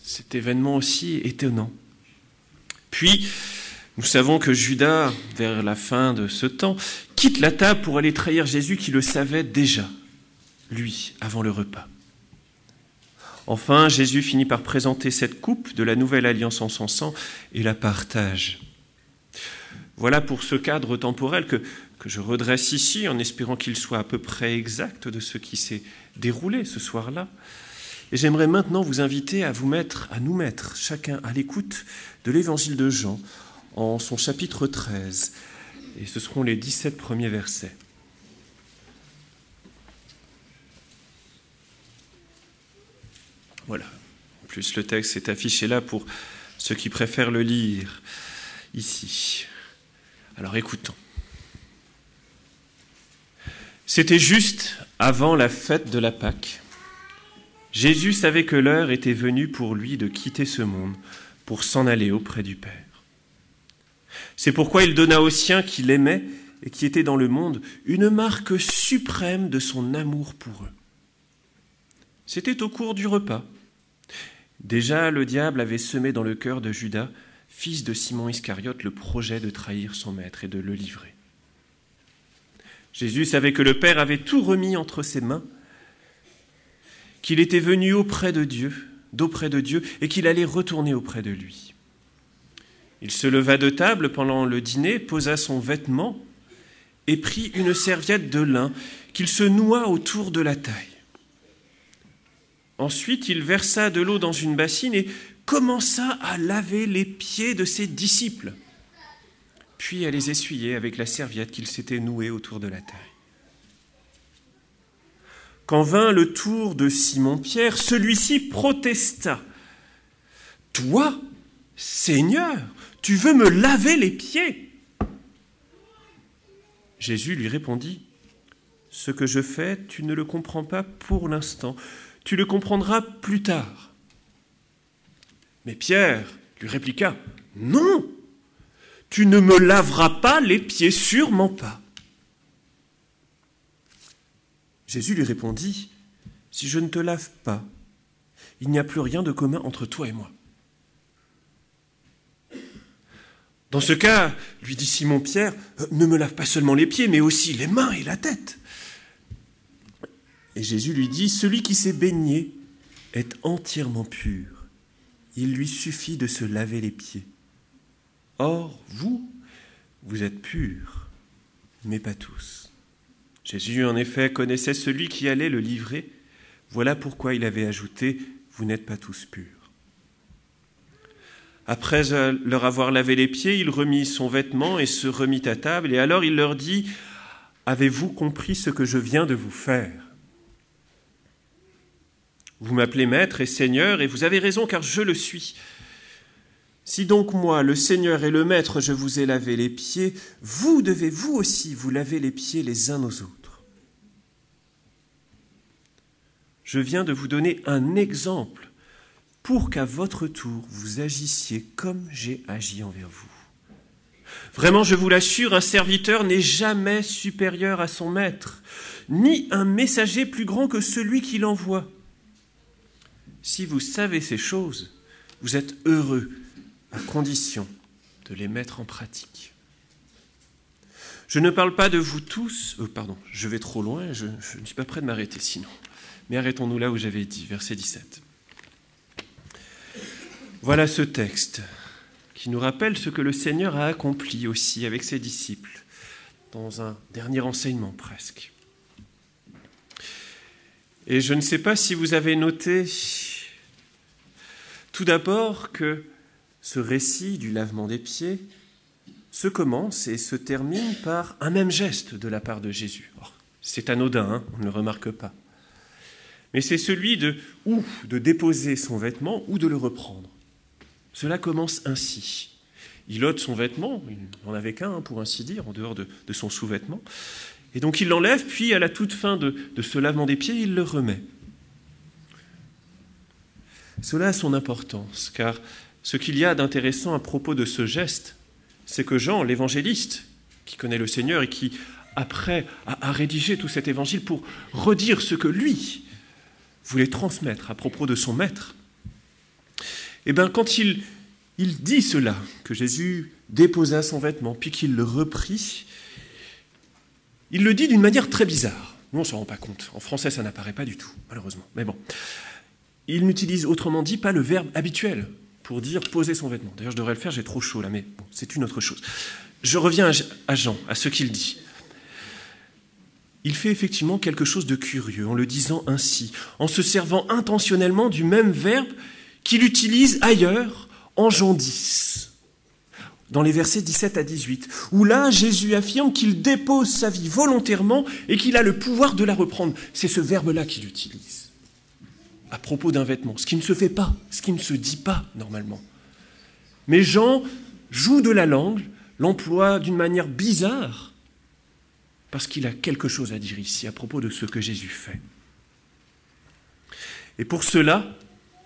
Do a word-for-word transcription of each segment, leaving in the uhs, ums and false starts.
Cet événement aussi étonnant. Puis, nous savons que Judas, vers la fin de ce temps, quitte la table pour aller trahir Jésus qui le savait déjà, lui, avant le repas. Enfin, Jésus finit par présenter cette coupe de la nouvelle alliance en son sang et la partage. Voilà pour ce cadre temporel que, que je redresse ici en espérant qu'il soit à peu près exact de ce qui s'est déroulé ce soir-là. Et j'aimerais maintenant vous inviter à vous mettre, à nous mettre chacun à l'écoute de l'évangile de Jean en son chapitre treize. Et ce seront les dix-sept premiers versets. Voilà. En plus, le texte est affiché là pour ceux qui préfèrent le lire ici. Alors écoutons. C'était juste avant la fête de la Pâque. Jésus savait que l'heure était venue pour lui de quitter ce monde pour s'en aller auprès du Père. C'est pourquoi il donna aux siens qu'il aimait et qui étaient dans le monde une marque suprême de son amour pour eux. C'était au cours du repas. Déjà, le diable avait semé dans le cœur de Judas, fils de Simon Iscariote, le projet de trahir son maître et de le livrer. Jésus savait que le Père avait tout remis entre ses mains, qu'il était venu auprès de Dieu, d'auprès de Dieu, et qu'il allait retourner auprès de lui. Il se leva de table pendant le dîner, posa son vêtement et prit une serviette de lin qu'il se noua autour de la taille. Ensuite, il versa de l'eau dans une bassine et commença à laver les pieds de ses disciples, puis à les essuyer avec la serviette qu'il s'était nouée autour de la taille. Quand vint le tour de Simon-Pierre, celui-ci protesta. « Toi, Seigneur, tu veux me laver les pieds ?» Jésus lui répondit, « Ce que je fais, tu ne le comprends pas pour l'instant. Tu le comprendras plus tard. » Mais Pierre lui répliqua, « Non, tu ne me laveras pas les pieds, sûrement pas. » Jésus lui répondit, « Si je ne te lave pas, il n'y a plus rien de commun entre toi et moi. » Dans ce cas, lui dit Simon-Pierre, « Ne me lave pas seulement les pieds, mais aussi les mains et la tête. » Et Jésus lui dit, « Celui qui s'est baigné est entièrement pur. Il lui suffit de se laver les pieds. Or, vous, vous êtes purs, mais pas tous. » Jésus, en effet, connaissait celui qui allait le livrer. Voilà pourquoi il avait ajouté, « Vous n'êtes pas tous purs. » Après leur avoir lavé les pieds, il remit son vêtement et se remit à table. Et alors il leur dit, « Avez-vous compris ce que je viens de vous faire ? Vous m'appelez maître et seigneur, et vous avez raison, car je le suis. Si donc moi, le Seigneur et le Maître, je vous ai lavé les pieds, vous devez vous aussi vous laver les pieds les uns aux autres. Je viens de vous donner un exemple pour qu'à votre tour, vous agissiez comme j'ai agi envers vous. Vraiment, je vous l'assure, un serviteur n'est jamais supérieur à son maître, ni un messager plus grand que celui qui l'envoie. Si vous savez ces choses, vous êtes heureux, à condition de les mettre en pratique. Je ne parle pas de vous tous, euh, pardon, je vais trop loin, je, je ne suis pas prêt de m'arrêter sinon. Mais arrêtons-nous là où j'avais dit, verset dix-sept. Voilà ce texte qui nous rappelle ce que le Seigneur a accompli aussi avec ses disciples, dans un dernier enseignement presque. Et je ne sais pas si vous avez noté tout d'abord que ce récit du lavement des pieds se commence et se termine par un même geste de la part de Jésus. Oh, c'est anodin, hein, on ne le remarque pas. Mais c'est celui de ou de déposer son vêtement ou de le reprendre. Cela commence ainsi. Il ôte son vêtement, il n'en avait qu'un, hein, pour ainsi dire, en dehors de, de son sous-vêtement. Et donc il l'enlève, puis à la toute fin de, de ce lavement des pieds, il le remet. Cela a son importance, car ce qu'il y a d'intéressant à propos de ce geste, c'est que Jean, l'évangéliste, qui connaît le Seigneur et qui, après, a, a rédigé tout cet évangile pour redire ce que lui voulait transmettre à propos de son maître, Eh bien, quand il, il dit cela, que Jésus déposa son vêtement, puis qu'il le reprit, il le dit d'une manière très bizarre. Nous, on ne s'en rend pas compte. En français, ça n'apparaît pas du tout, malheureusement. Mais bon. Il n'utilise, autrement dit, pas le verbe habituel pour dire poser son vêtement. D'ailleurs, je devrais le faire, j'ai trop chaud là, mais bon, c'est une autre chose. Je reviens à Jean, à ce qu'il dit. Il fait effectivement quelque chose de curieux en le disant ainsi, en se servant intentionnellement du même verbe qu'il utilise ailleurs en Jean dix, dans les versets dix-sept à dix-huit, où là, Jésus affirme qu'il dépose sa vie volontairement et qu'il a le pouvoir de la reprendre. C'est ce verbe-là qu'il utilise à propos d'un vêtement, ce qui ne se fait pas, ce qui ne se dit pas normalement. Mais Jean joue de la langue, l'emploie d'une manière bizarre, parce qu'il a quelque chose à dire ici à propos de ce que Jésus fait. Et pour cela,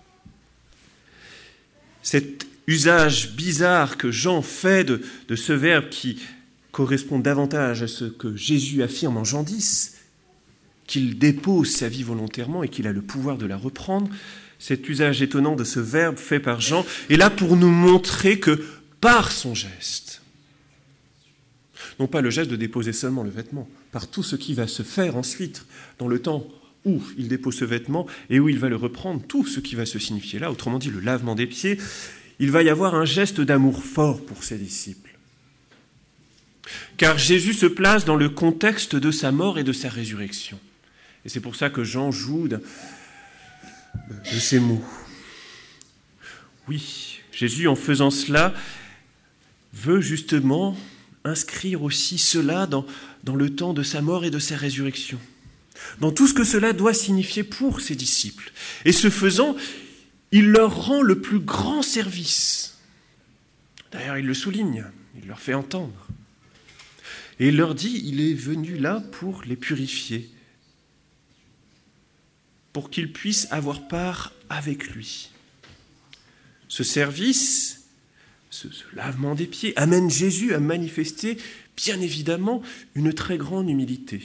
cet usage bizarre que Jean fait de, de ce verbe qui correspond davantage à ce que Jésus affirme en Jean dix, qu'il dépose sa vie volontairement et qu'il a le pouvoir de la reprendre, cet usage étonnant de ce verbe fait par Jean est là pour nous montrer que par son geste, non pas le geste de déposer seulement le vêtement, par tout ce qui va se faire ensuite dans le temps où il dépose ce vêtement et où il va le reprendre, tout ce qui va se signifier là, autrement dit le lavement des pieds, il va y avoir un geste d'amour fort pour ses disciples. Car Jésus se place dans le contexte de sa mort et de sa résurrection. Et c'est pour ça que Jean joue de, de ces mots. Oui, Jésus, en faisant cela, veut justement inscrire aussi cela dans, dans le temps de sa mort et de sa résurrection, dans tout ce que cela doit signifier pour ses disciples. Et ce faisant, il leur rend le plus grand service. D'ailleurs, il le souligne, il leur fait entendre. Et il leur dit, il est venu là pour les purifier, pour qu'ils puissent avoir part avec lui. Ce service, ce, ce lavement des pieds, amène Jésus à manifester, bien évidemment, une très grande humilité.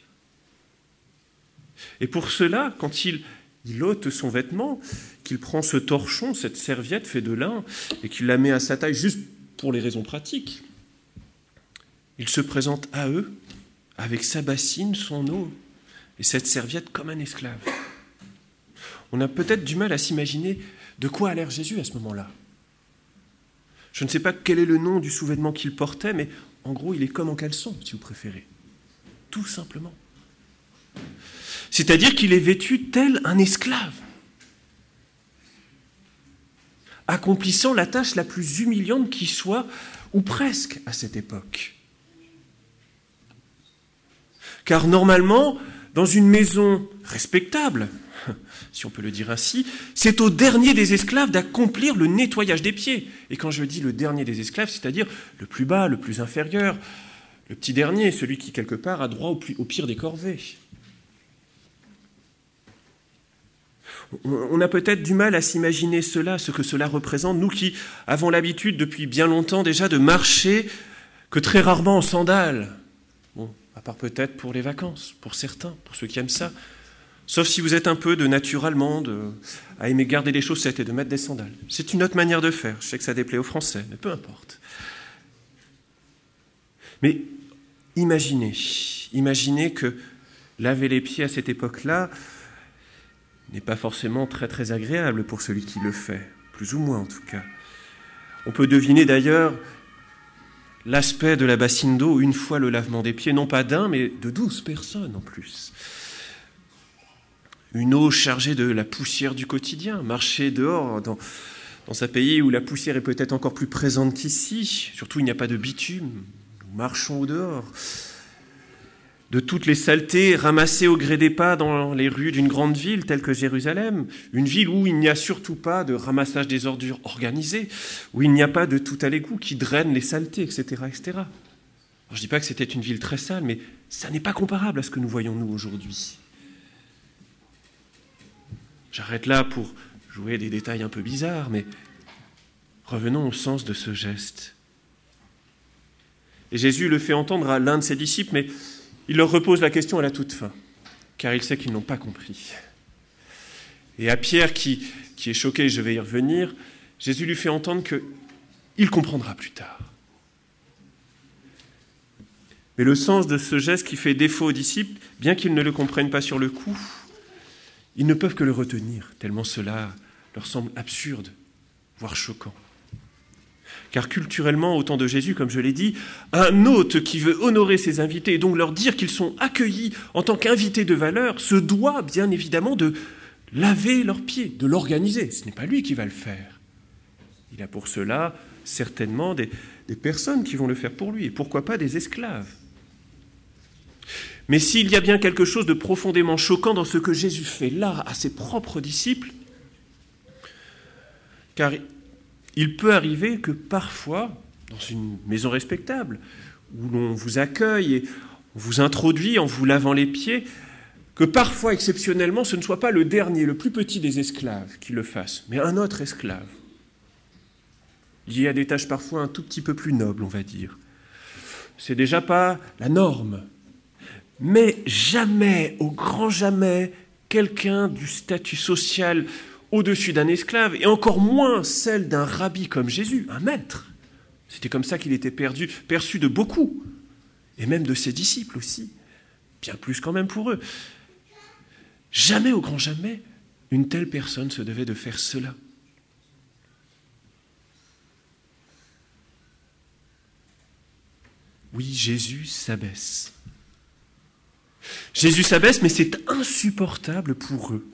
Et pour cela, quand il, il ôte son vêtement, qu'il prend ce torchon, cette serviette faite de lin, et qu'il la met à sa taille juste pour les raisons pratiques, il se présente à eux avec sa bassine, son eau, et cette serviette comme un esclave. On a peut-être du mal à s'imaginer de quoi a l'air Jésus à ce moment-là. Je ne sais pas quel est le nom du sous-vêtement qu'il portait, mais en gros, il est comme en caleçon, si vous préférez. Tout simplement. C'est-à-dire qu'il est vêtu tel un esclave, accomplissant la tâche la plus humiliante qui soit, ou presque, à cette époque. Car normalement, dans une maison respectable, si on peut le dire ainsi, c'est au dernier des esclaves d'accomplir le nettoyage des pieds. Et quand je dis le dernier des esclaves, c'est-à-dire le plus bas, le plus inférieur, le petit dernier, celui qui quelque part a droit au, plus, au pire des corvées. On a peut-être du mal à s'imaginer cela, ce que cela représente, nous qui avons l'habitude depuis bien longtemps déjà de marcher que très rarement en sandales. Bon, à part peut-être pour les vacances, pour certains, pour ceux qui aiment ça. Sauf si vous êtes un peu de nature allemande, à aimer garder les chaussettes et de mettre des sandales. C'est une autre manière de faire. Je sais que ça déplaît aux Français, mais peu importe. Mais imaginez, imaginez que laver les pieds à cette époque-là n'est pas forcément très très agréable pour celui qui le fait, plus ou moins en tout cas. On peut deviner d'ailleurs l'aspect de la bassine d'eau une fois le lavement des pieds, non pas d'un, mais de douze personnes en plus. Une eau chargée de la poussière du quotidien, marcher dehors dans, dans un pays où la poussière est peut-être encore plus présente qu'ici, surtout il n'y a pas de bitume, nous marchons au dehors. De toutes les saletés ramassées au gré des pas dans les rues d'une grande ville telle que Jérusalem, une ville où il n'y a surtout pas de ramassage des ordures organisé, où il n'y a pas de tout à l'égout qui draine les saletés, et cetera, et cetera. Alors, je ne dis pas que c'était une ville très sale, mais ça n'est pas comparable à ce que nous voyons nous aujourd'hui. J'arrête là pour jouer des détails un peu bizarres, mais revenons au sens de ce geste. Et Jésus le fait entendre à l'un de ses disciples, mais il leur repose la question à la toute fin, car il sait qu'ils n'ont pas compris. Et à Pierre, qui, qui est choqué, je vais y revenir, Jésus lui fait entendre qu'il comprendra plus tard. Mais le sens de ce geste qui fait défaut aux disciples, bien qu'ils ne le comprennent pas sur le coup, ils ne peuvent que le retenir, tellement cela leur semble absurde, voire choquant. Car culturellement, au temps de Jésus, comme je l'ai dit, un hôte qui veut honorer ses invités et donc leur dire qu'ils sont accueillis en tant qu'invités de valeur, se doit bien évidemment de laver leurs pieds, de l'organiser. Ce n'est pas lui qui va le faire. Il a pour cela certainement des, des personnes qui vont le faire pour lui, et pourquoi pas des esclaves. Mais s'il y a bien quelque chose de profondément choquant dans ce que Jésus fait là, à ses propres disciples, car il peut arriver que parfois, dans une maison respectable, où l'on vous accueille et on vous introduit en vous lavant les pieds, que parfois, exceptionnellement, ce ne soit pas le dernier, le plus petit des esclaves qui le fasse, mais un autre esclave. Il y a des tâches parfois un tout petit peu plus nobles, on va dire. C'est déjà pas la norme. Mais jamais, au grand jamais, quelqu'un du statut social au-dessus d'un esclave, et encore moins celle d'un rabbi comme Jésus, un maître. C'était comme ça qu'il était perdu, perçu de beaucoup, et même de ses disciples aussi, bien plus quand même pour eux. Jamais, au grand jamais, une telle personne se devait de faire cela. Oui, Jésus s'abaisse. Jésus s'abaisse, mais c'est insupportable pour eux.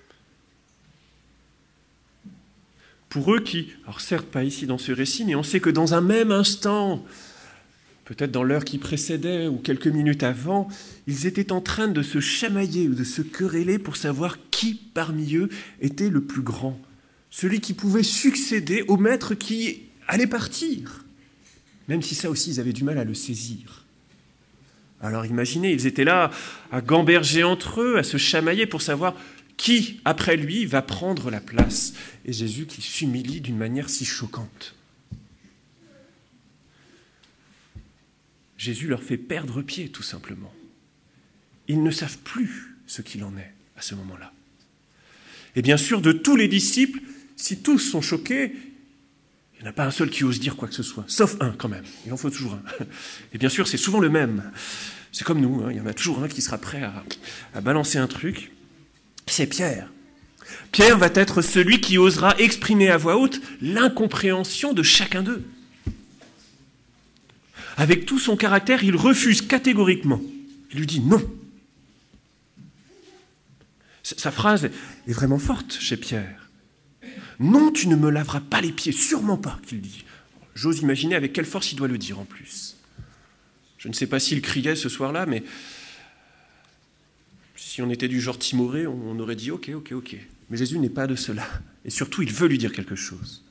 Pour eux qui, alors certes pas ici dans ce récit, mais on sait que dans un même instant, peut-être dans l'heure qui précédait ou quelques minutes avant, ils étaient en train de se chamailler ou de se quereller pour savoir qui parmi eux était le plus grand, celui qui pouvait succéder au maître qui allait partir, même si ça aussi ils avaient du mal à le saisir. Alors imaginez, ils étaient là à gamberger entre eux, à se chamailler pour savoir qui, après lui, va prendre la place. Et Jésus qui s'humilie d'une manière si choquante. Jésus leur fait perdre pied, tout simplement. Ils ne savent plus ce qu'il en est à ce moment-là. Et bien sûr, de tous les disciples, si tous sont choqués, il n'y en a pas un seul qui ose dire quoi que ce soit, sauf un quand même. Il en faut toujours un. Et bien sûr, c'est souvent le même. C'est comme nous, hein, il y en a toujours un qui sera prêt à, à balancer un truc. C'est Pierre. Pierre va être celui qui osera exprimer à voix haute l'incompréhension de chacun d'eux. Avec tout son caractère, il refuse catégoriquement. Il lui dit non. Sa phrase est vraiment forte chez Pierre. Non, tu ne me laveras pas les pieds, sûrement pas, qu'il dit. J'ose imaginer avec quelle force il doit le dire en plus. Je ne sais pas s'il criait ce soir-là, mais si on était du genre timoré, on aurait dit ok, ok, ok. Mais Jésus n'est pas de cela. Et surtout, il veut lui dire quelque chose.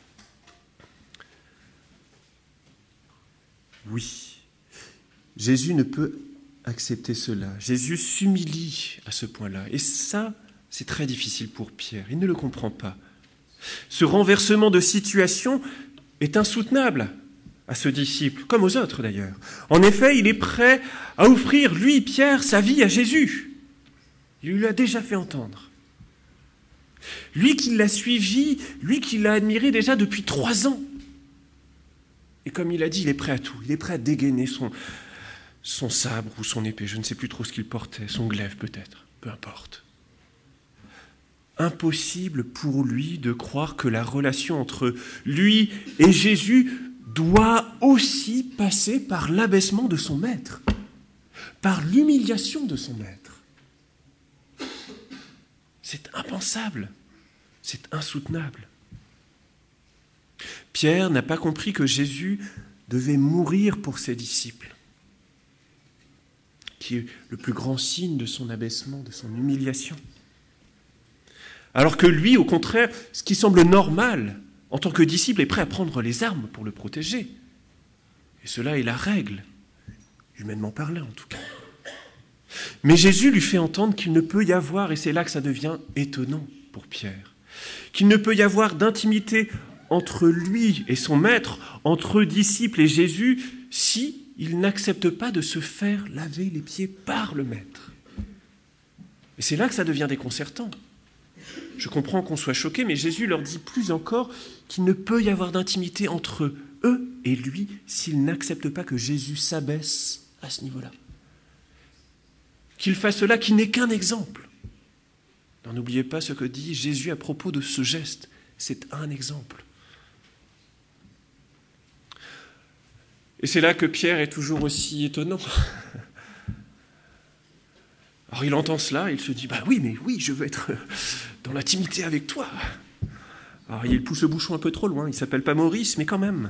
Oui, Jésus ne peut accepter cela. Jésus s'humilie à ce point-là. Et ça, c'est très difficile pour Pierre. Il ne le comprend pas. Ce renversement de situation est insoutenable à ce disciple, comme aux autres d'ailleurs. En effet, il est prêt à offrir, lui, Pierre, sa vie à Jésus. Il lui l'a déjà fait entendre. Lui qui l'a suivi, lui qui l'a admiré déjà depuis trois ans. Et comme il a dit, il est prêt à tout. Il est prêt à dégainer son, son sabre ou son épée. Je ne sais plus trop ce qu'il portait, son glaive peut-être, peu importe. Impossible pour lui de croire que la relation entre lui et Jésus doit aussi passer par l'abaissement de son maître, par l'humiliation de son maître. C'est impensable, c'est insoutenable. Pierre n'a pas compris que Jésus devait mourir pour ses disciples, qui est le plus grand signe de son abaissement, de son humiliation. Alors que lui, au contraire, ce qui semble normal, en tant que disciple, est prêt à prendre les armes pour le protéger. Et cela est la règle, humainement parlant en tout cas. Mais Jésus lui fait entendre qu'il ne peut y avoir, et c'est là que ça devient étonnant pour Pierre, qu'il ne peut y avoir d'intimité entre lui et son maître, entre disciples et Jésus, si il n'accepte pas de se faire laver les pieds par le maître. Et c'est là que ça devient déconcertant. Je comprends qu'on soit choqué, mais Jésus leur dit plus encore qu'il ne peut y avoir d'intimité entre eux et lui s'ils n'acceptent pas que Jésus s'abaisse à ce niveau-là. Qu'il fasse cela, qu'il n'est qu'un exemple. Alors, n'oubliez pas ce que dit Jésus à propos de ce geste. C'est un exemple. Et c'est là que Pierre est toujours aussi étonnant. Alors il entend cela, il se dit, bah oui, mais oui, je veux être dans l'intimité avec toi. Alors il pousse le bouchon un peu trop loin, il ne s'appelle pas Maurice, mais quand même.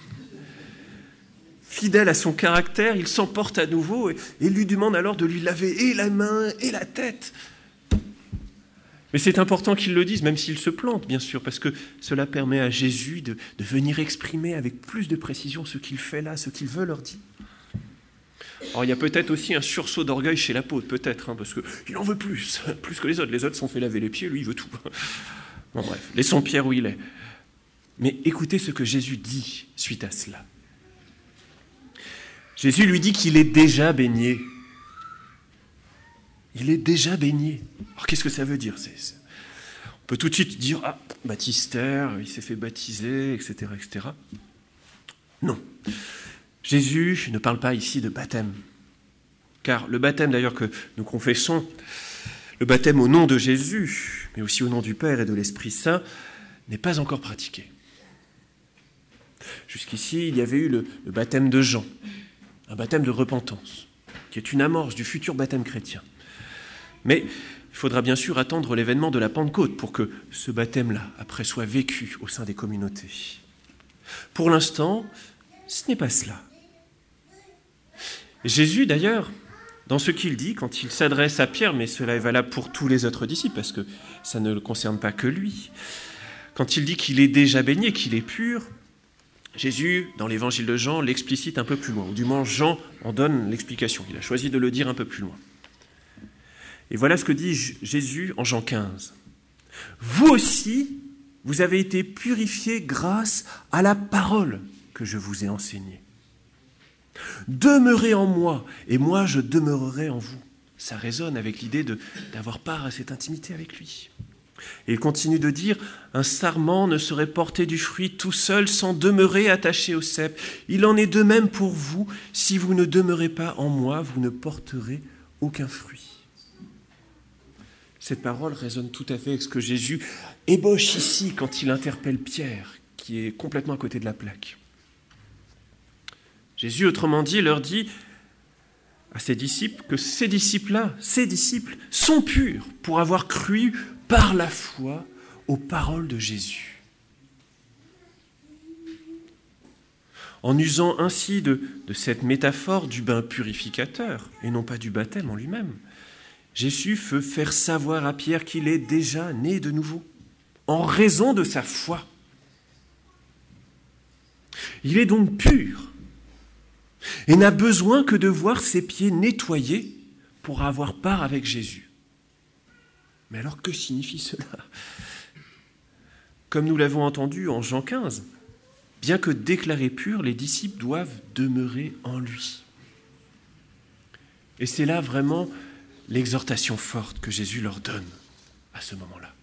Fidèle à son caractère, il s'emporte à nouveau et, et lui demande alors de lui laver et la main et la tête. Mais c'est important qu'il le dise, même s'il se plante, bien sûr, parce que cela permet à Jésus de, de venir exprimer avec plus de précision ce qu'il fait là, ce qu'il veut leur dire. Alors il y a peut-être aussi un sursaut d'orgueil chez l'apôtre, peut-être, hein, parce qu'il en veut plus, plus que les autres. Les autres se sont fait laver les pieds, lui il veut tout. Bon bref, laissons Pierre où il est. Mais écoutez ce que Jésus dit suite à cela. Jésus lui dit qu'il est déjà baigné. Il est déjà baigné. Alors qu'est-ce que ça veut dire? c'est, c'est... On peut tout de suite dire, ah, baptistère, il s'est fait baptiser, et cetera, et cetera. Non. Jésus ne parle pas ici de baptême. Car le baptême d'ailleurs que nous confessons, le baptême au nom de Jésus, mais aussi au nom du Père et de l'Esprit Saint, n'est pas encore pratiqué. Jusqu'ici, il y avait eu le, le baptême de Jean, un baptême de repentance, qui est une amorce du futur baptême chrétien. Mais il faudra bien sûr attendre l'événement de la Pentecôte pour que ce baptême-là, après, soit vécu au sein des communautés. Pour l'instant, ce n'est pas cela. Jésus, d'ailleurs, dans ce qu'il dit, quand il s'adresse à Pierre, mais cela est valable pour tous les autres disciples, parce que ça ne le concerne pas que lui, quand il dit qu'il est déjà baigné, qu'il est pur, Jésus, dans l'évangile de Jean, l'explicite un peu plus loin, ou du moins Jean en donne l'explication. Il a choisi de le dire un peu plus loin. Et voilà ce que dit Jésus en Jean quinze. « Vous aussi, vous avez été purifiés grâce à la parole que je vous ai enseignée. Demeurez en moi, et moi je demeurerai en vous. » Ça résonne avec l'idée de, d'avoir part à cette intimité avec lui. Et il continue de dire, « Un sarment ne saurait porter du fruit tout seul sans demeurer attaché au cep. Il en est de même pour vous. Si vous ne demeurez pas en moi, vous ne porterez aucun fruit. » Cette parole résonne tout à fait avec ce que Jésus ébauche ici quand il interpelle Pierre, qui est complètement à côté de la plaque. Jésus, autrement dit, leur dit à ses disciples que ces disciples-là, ces disciples, sont purs pour avoir cru par la foi aux paroles de Jésus. En usant ainsi de, de cette métaphore du bain purificateur, et non pas du baptême en lui-même, Jésus veut faire savoir à Pierre qu'il est déjà né de nouveau, en raison de sa foi. Il est donc pur et n'a besoin que de voir ses pieds nettoyés pour avoir part avec Jésus. Mais alors que signifie cela? Comme nous l'avons entendu en Jean quinze, bien que déclarés purs, les disciples doivent demeurer en lui. Et c'est là vraiment l'exhortation forte que Jésus leur donne à ce moment-là.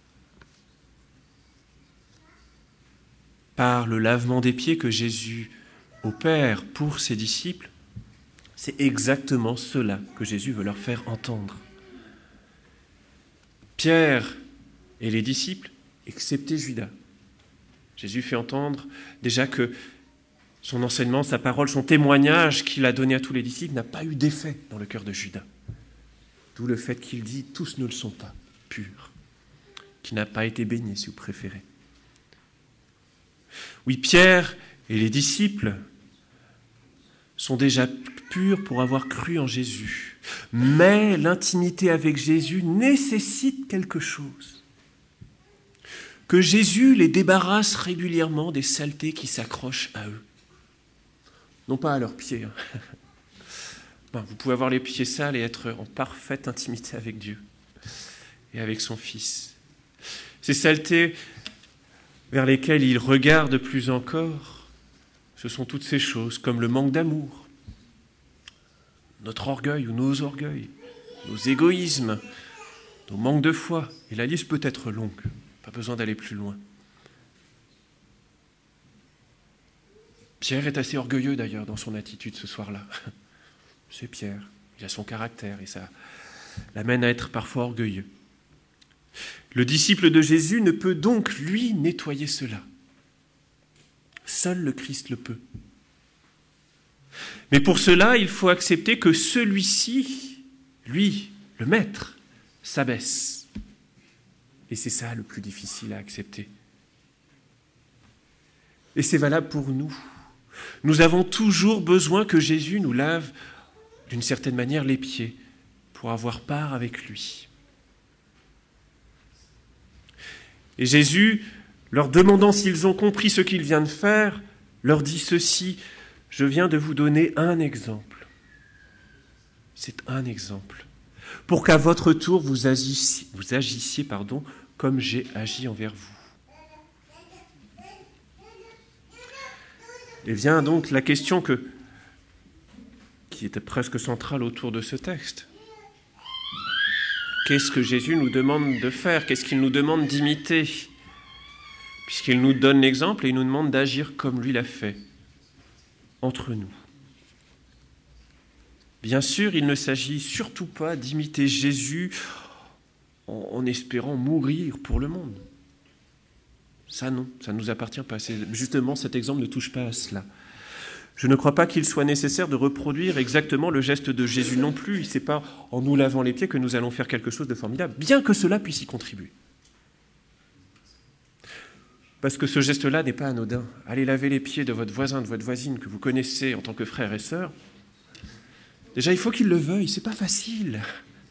Par le lavement des pieds que Jésus opère pour ses disciples, c'est exactement cela que Jésus veut leur faire entendre. Pierre et les disciples, excepté Judas, Jésus fait entendre déjà que son enseignement, sa parole, son témoignage qu'il a donné à tous les disciples n'a pas eu d'effet dans le cœur de Judas. D'où le fait qu'il dit « tous ne le sont pas purs », qui n'a pas été baigné, si vous préférez. Oui, Pierre et les disciples sont déjà purs pour avoir cru en Jésus. Mais l'intimité avec Jésus nécessite quelque chose. Que Jésus les débarrasse régulièrement des saletés qui s'accrochent à eux. Non pas à leurs pieds. Hein. Ben, vous pouvez avoir les pieds sales et être en parfaite intimité avec Dieu et avec son Fils. Ces saletés vers lesquelles il regarde plus encore, ce sont toutes ces choses comme le manque d'amour, notre orgueil ou nos orgueils, nos égoïsmes, nos manques de foi, et la liste peut être longue, pas besoin d'aller plus loin. Pierre est assez orgueilleux d'ailleurs dans son attitude ce soir-là. C'est Pierre, il a son caractère et ça l'amène à être parfois orgueilleux. Le disciple de Jésus ne peut donc, lui, nettoyer cela. Seul le Christ le peut. Mais pour cela, il faut accepter que celui-ci, lui, le maître, s'abaisse. Et c'est ça le plus difficile à accepter. Et c'est valable pour nous. Nous avons toujours besoin que Jésus nous lave d'une certaine manière les pieds pour avoir part avec lui. Et Jésus, leur demandant s'ils ont compris ce qu'il vient de faire, leur dit ceci, « Je viens de vous donner un exemple. » C'est un exemple. Pour qu'à votre tour, vous agissiez, vous agissiez pardon, comme j'ai agi envers vous. Et vient donc la question que, qui était presque centrale autour de ce texte. Qu'est-ce que Jésus nous demande de faire? Qu'est-ce qu'il nous demande d'imiter? Puisqu'il nous donne l'exemple et il nous demande d'agir comme lui l'a fait, entre nous. Bien sûr, il ne s'agit surtout pas d'imiter Jésus en, en espérant mourir pour le monde. Ça non, ça ne nous appartient pas. C'est, justement, cet exemple ne touche pas à cela. Je ne crois pas qu'il soit nécessaire de reproduire exactement le geste de Jésus non plus. Ce n'est pas en nous lavant les pieds que nous allons faire quelque chose de formidable, bien que cela puisse y contribuer. Parce que ce geste-là n'est pas anodin. Allez laver les pieds de votre voisin, de votre voisine que vous connaissez en tant que frère et sœur. Déjà, il faut qu'il le veuille, ce n'est pas facile.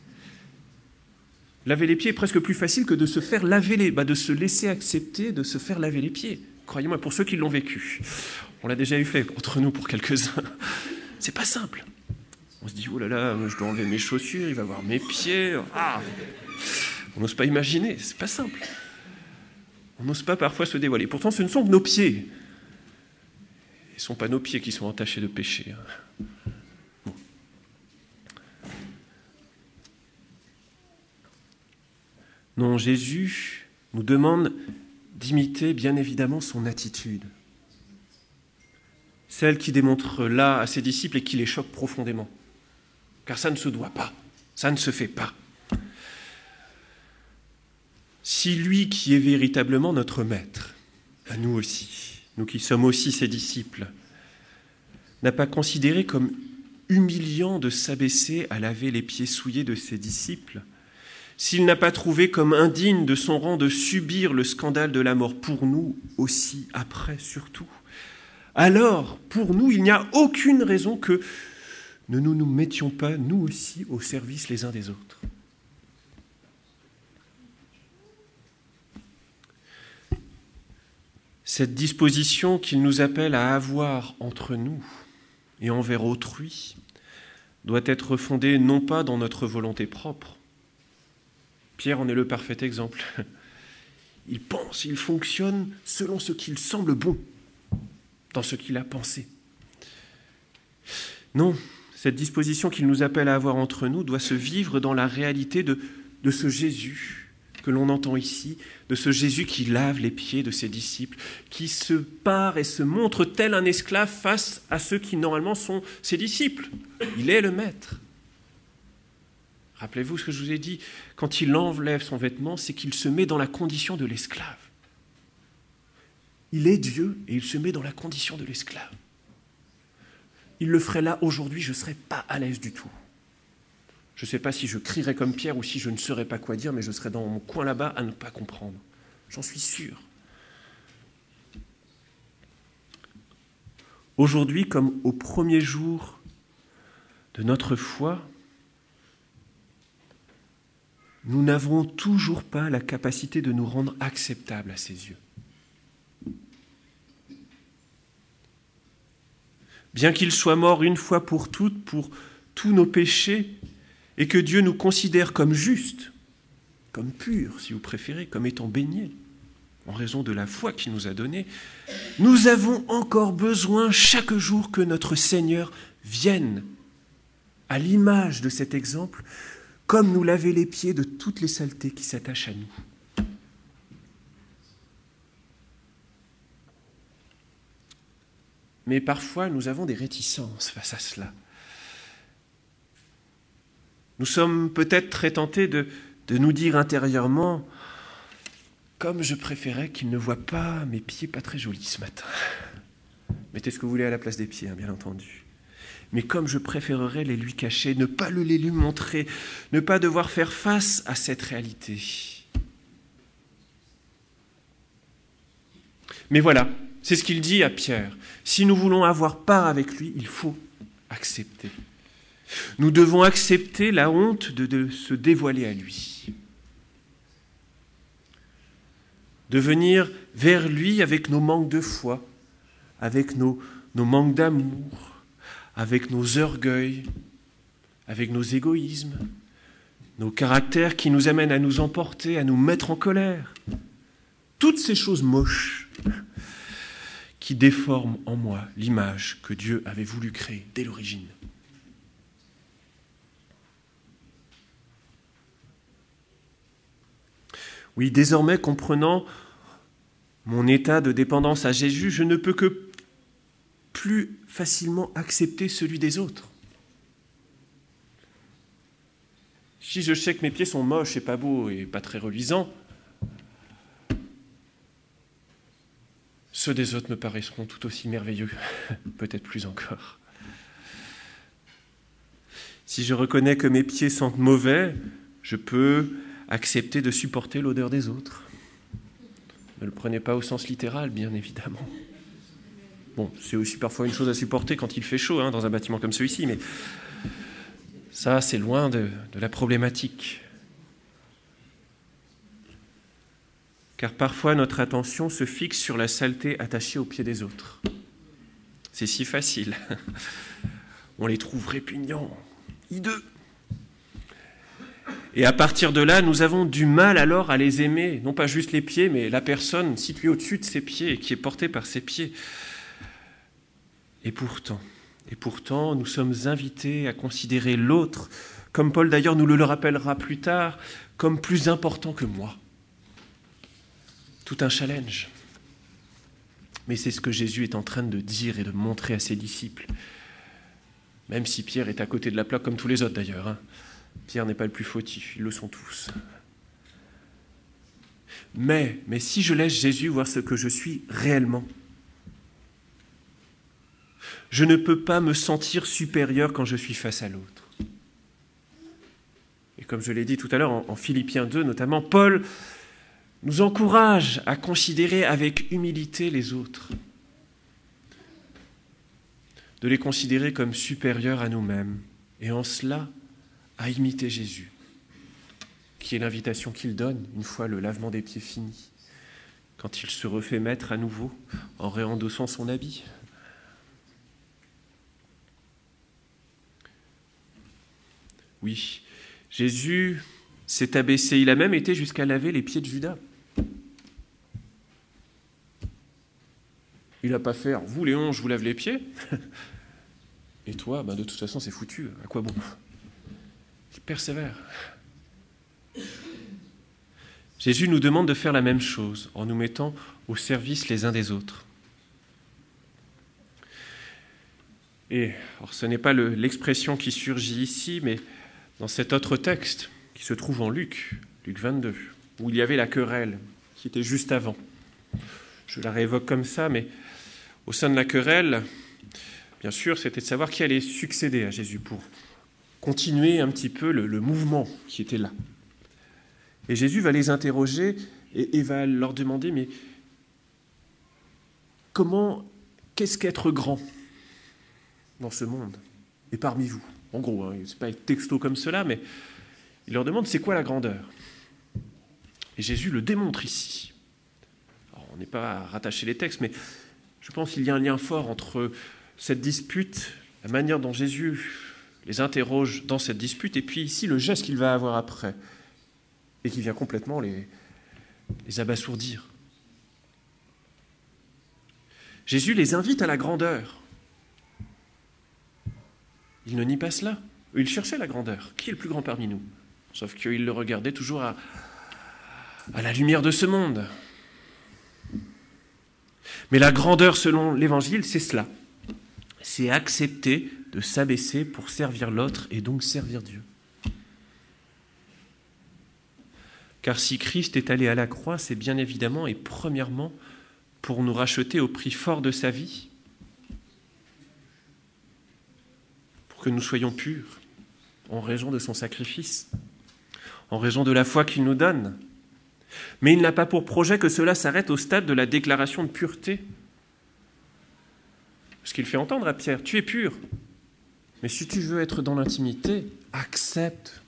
Laver les pieds est presque plus facile que de se faire laver les, bah de se laisser accepter, de se faire laver les pieds. Croyez-moi, pour ceux qui l'ont vécu. On l'a déjà eu fait entre nous pour quelques-uns. C'est pas simple. On se dit, oh là là, je dois enlever mes chaussures, il va voir mes pieds. Ah, on n'ose pas imaginer, c'est pas simple. On n'ose pas parfois se dévoiler. Pourtant, ce ne sont que nos pieds. Ce ne sont pas nos pieds qui sont entachés de péché. Bon. Non, Jésus nous demande d'imiter bien évidemment son attitude. Celle qui démontre là à ses disciples et qui les choque profondément. Car ça ne se doit pas, ça ne se fait pas. Si lui qui est véritablement notre maître, à nous aussi, nous qui sommes aussi ses disciples, n'a pas considéré comme humiliant de s'abaisser à laver les pieds souillés de ses disciples, s'il n'a pas trouvé comme indigne de son rang de subir le scandale de la mort pour nous aussi, après surtout, alors pour nous il n'y a aucune raison que ne nous nous mettions pas nous aussi au service les uns des autres. Cette disposition qu'il nous appelle à avoir entre nous et envers autrui doit être fondée non pas dans notre volonté propre. Pierre en est le parfait exemple. Il pense, il fonctionne selon ce qu'il semble bon, dans ce qu'il a pensé. Non, cette disposition qu'il nous appelle à avoir entre nous doit se vivre dans la réalité de, de ce Jésus que l'on entend ici, de ce Jésus qui lave les pieds de ses disciples, qui se pare et se montre tel un esclave face à ceux qui normalement sont ses disciples. Il est le maître. Rappelez-vous ce que je vous ai dit, quand il enlève son vêtement, c'est qu'il se met dans la condition de l'esclave. Il est Dieu et il se met dans la condition de l'esclave. Il le ferait là aujourd'hui, je ne serais pas à l'aise du tout. Je ne sais pas si je crierais comme Pierre ou si je ne saurais pas quoi dire, mais je serais dans mon coin là-bas à ne pas comprendre. J'en suis sûr. Aujourd'hui, comme au premier jour de notre foi, nous n'avons toujours pas la capacité de nous rendre acceptables à ses yeux. Bien qu'il soit mort une fois pour toutes pour tous nos péchés, et que Dieu nous considère comme justes, comme purs, si vous préférez, comme étant baignés, en raison de la foi qu'il nous a donnée, nous avons encore besoin chaque jour que notre Seigneur vienne, à l'image de cet exemple, comme nous laver les pieds de toutes les saletés qui s'attachent à nous. Mais parfois, nous avons des réticences face à cela. Nous sommes peut-être très tentés de, de nous dire intérieurement « Comme je préférais qu'il ne voie pas mes pieds pas très jolis ce matin. » Mettez ce que vous voulez à la place des pieds, hein, bien entendu. Mais comme je préférerais les lui cacher, ne pas le les lui montrer, ne pas devoir faire face à cette réalité. Mais voilà, c'est ce qu'il dit à Pierre. Si nous voulons avoir part avec lui, il faut accepter. Nous devons accepter la honte de, de se dévoiler à lui. De venir vers lui avec nos manques de foi, avec nos, nos manques d'amour, avec nos orgueils, avec nos égoïsmes, nos caractères qui nous amènent à nous emporter, à nous mettre en colère. Toutes ces choses moches qui déforment en moi l'image que Dieu avait voulu créer dès l'origine. Oui, désormais, comprenant mon état de dépendance à Jésus, je ne peux que plus facilement accepter celui des autres. Si je sais que mes pieds sont moches et pas beaux et pas très reluisants, ceux des autres me paraîtront tout aussi merveilleux, peut-être plus encore. Si je reconnais que mes pieds sentent mauvais, je peux accepter de supporter l'odeur des autres. Ne le prenez pas au sens littéral, bien évidemment. Bon, c'est aussi parfois une chose à supporter quand il fait chaud, hein, dans un bâtiment comme celui-ci, mais ça, c'est loin de, de la problématique. Car parfois, notre attention se fixe sur la saleté attachée aux pieds des autres. C'est si facile. On les trouve répugnants, hideux. Et à partir de là, nous avons du mal alors à les aimer, non pas juste les pieds, mais la personne située au-dessus de ses pieds, qui est portée par ses pieds. Et pourtant, et pourtant, nous sommes invités à considérer l'autre, comme Paul d'ailleurs nous le rappellera plus tard, comme plus important que moi. Tout un challenge. Mais c'est ce que Jésus est en train de dire et de montrer à ses disciples. Même si Pierre est à côté de la plaque, comme tous les autres d'ailleurs. Hein. Pierre n'est pas le plus fautif, ils le sont tous. Mais, mais si je laisse Jésus voir ce que je suis réellement, je ne peux pas me sentir supérieur quand je suis face à l'autre. Et comme je l'ai dit tout à l'heure, en, en Philippiens deux notamment, Paul nous encourage à considérer avec humilité les autres, de les considérer comme supérieurs à nous-mêmes, et en cela, à imiter Jésus, qui est l'invitation qu'il donne une fois le lavement des pieds fini, quand il se refait maître à nouveau en réendossant son habit. Oui, Jésus s'est abaissé, il a même été jusqu'à laver les pieds de Judas. Il n'a pas fait « vous Léon, je vous lave les pieds ». Et toi, ben de toute façon, c'est foutu, à quoi bon? Il persévère. Jésus nous demande de faire la même chose en nous mettant au service les uns des autres. Et alors, ce n'est pas le, l'expression qui surgit ici, mais dans cet autre texte qui se trouve en Luc, Luc vingt-deux, où il y avait la querelle qui était juste avant. Je la réévoque comme ça, mais au sein de la querelle, bien sûr, c'était de savoir qui allait succéder à Jésus pour continuer un petit peu le, le mouvement qui était là. Et Jésus va les interroger et, et va leur demander, mais comment, qu'est-ce qu'être grand dans ce monde et parmi vous? En gros, hein, ce n'est pas texto comme cela, mais il leur demande c'est quoi la grandeur? Et Jésus le démontre ici. Alors, on n'est pas à rattacher les textes, mais je pense qu'il y a un lien fort entre cette dispute, la manière dont Jésus les interroge dans cette dispute, et puis ici le geste qu'il va avoir après, et qui vient complètement les, les abasourdir. Jésus les invite à la grandeur. Il ne nie pas cela. Il cherchait la grandeur. Qui est le plus grand parmi nous? Sauf qu'il le regardait toujours à, à la lumière de ce monde. Mais la grandeur selon l'Évangile, c'est cela. C'est accepter de s'abaisser pour servir l'autre et donc servir Dieu. Car si Christ est allé à la croix, c'est bien évidemment et premièrement pour nous racheter au prix fort de sa vie, pour que nous soyons purs en raison de son sacrifice, en raison de la foi qu'il nous donne. Mais il n'a pas pour projet que cela s'arrête au stade de la déclaration de pureté. Parce qu'il fait entendre à Pierre, tu es pur, mais si tu veux être dans l'intimité, accepte.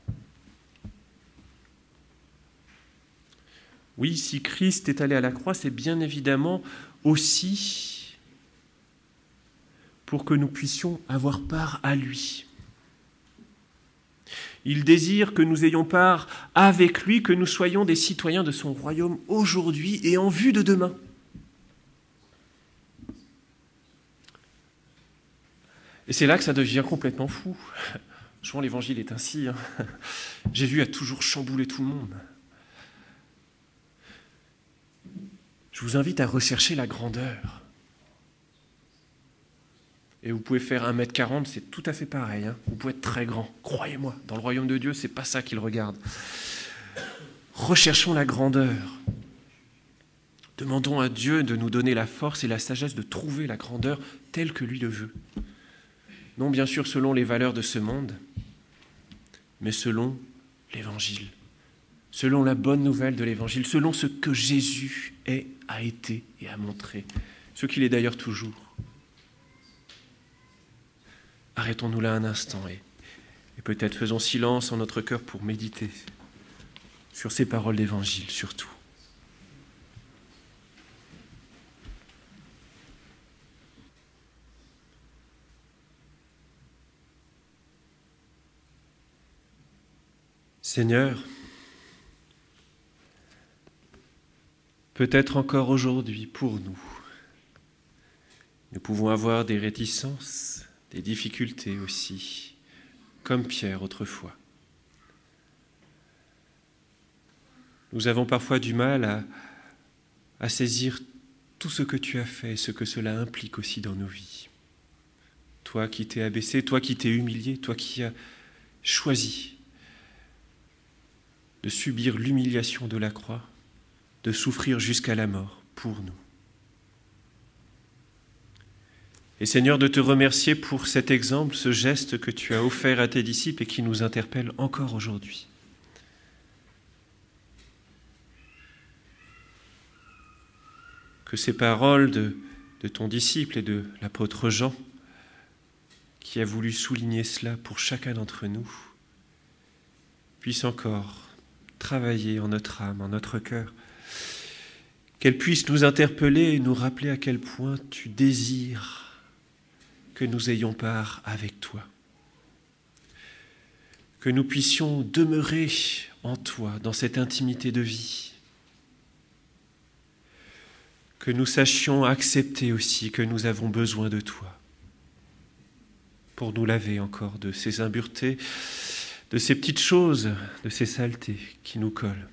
Oui, si Christ est allé à la croix, c'est bien évidemment aussi pour que nous puissions avoir part à lui. Il désire que nous ayons part avec lui, que nous soyons des citoyens de son royaume aujourd'hui et en vue de demain. Et c'est là que ça devient complètement fou. Souvent l'évangile est ainsi. Hein. Jésus a toujours chamboulé tout le monde. Je vous invite à rechercher la grandeur. Et vous pouvez faire un mètre quarante, c'est tout à fait pareil. Hein. Vous pouvez être très grand. Croyez-moi, dans le royaume de Dieu, c'est pas ça qu'il regarde. Recherchons la grandeur. Demandons à Dieu de nous donner la force et la sagesse de trouver la grandeur telle que lui le veut. Non, bien sûr, selon les valeurs de ce monde, mais selon l'Évangile, selon la bonne nouvelle de l'Évangile, selon ce que Jésus est, a été et a montré, ce qu'il est d'ailleurs toujours. Arrêtons-nous là un instant et, et peut-être faisons silence en notre cœur pour méditer sur ces paroles d'Évangile surtout. Seigneur, peut-être encore aujourd'hui pour nous, nous pouvons avoir des réticences, des difficultés aussi, comme Pierre autrefois. Nous avons parfois du mal à, à saisir tout ce que tu as fait et ce que cela implique aussi dans nos vies. Toi qui t'es abaissé, toi qui t'es humilié, toi qui as choisi de subir l'humiliation de la croix, de souffrir jusqu'à la mort pour nous. Et Seigneur, de te remercier pour cet exemple, ce geste que tu as offert à tes disciples et qui nous interpelle encore aujourd'hui. Que ces paroles de, de ton disciple et de l'apôtre Jean, qui a voulu souligner cela pour chacun d'entre nous, puissent encore travailler en notre âme, en notre cœur, qu'elle puisse nous interpeller et nous rappeler à quel point tu désires que nous ayons part avec toi, que nous puissions demeurer en toi, dans cette intimité de vie, que nous sachions accepter aussi que nous avons besoin de toi pour nous laver encore de ces impuretés, de ces petites choses, de ces saletés qui nous collent.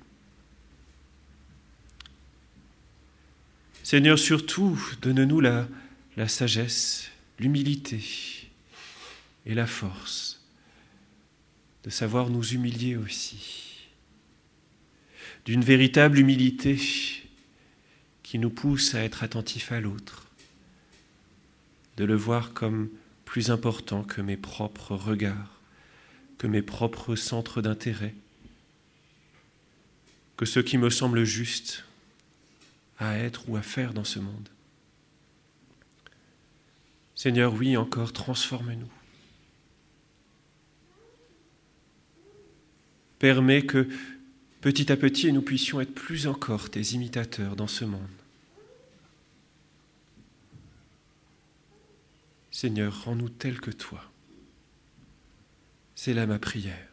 Seigneur, surtout, donne-nous la, la sagesse, l'humilité et la force de savoir nous humilier aussi, d'une véritable humilité qui nous pousse à être attentifs à l'autre, de le voir comme plus important que mes propres regards, que mes propres centres d'intérêt, que ce qui me semble juste à être ou à faire dans ce monde. Seigneur, oui, encore, transforme-nous. Permets que, petit à petit, nous puissions être plus encore tes imitateurs dans ce monde. Seigneur, rends-nous tels que toi. C'est là ma prière.